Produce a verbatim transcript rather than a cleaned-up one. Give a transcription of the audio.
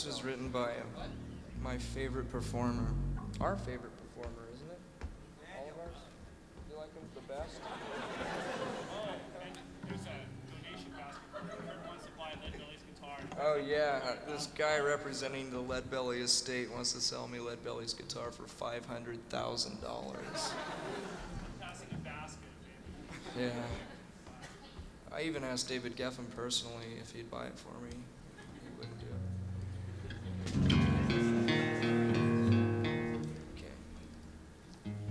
This was written by um, my favorite performer. Our favorite performer, isn't it? All of ours? You like him the best? Oh, and there's a donation basket for whoever wants to buy Lead Belly's guitar. Oh yeah, this guy representing the Lead Belly estate wants to sell me Lead Belly's guitar for five hundred thousand dollars. I'm passing a basket, maybe. Yeah. I even asked David Geffen personally if he'd buy it for me.